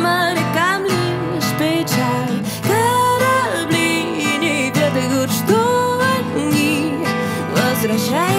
морякам лишь печаль. Корабли не ведают, что они возвращаются.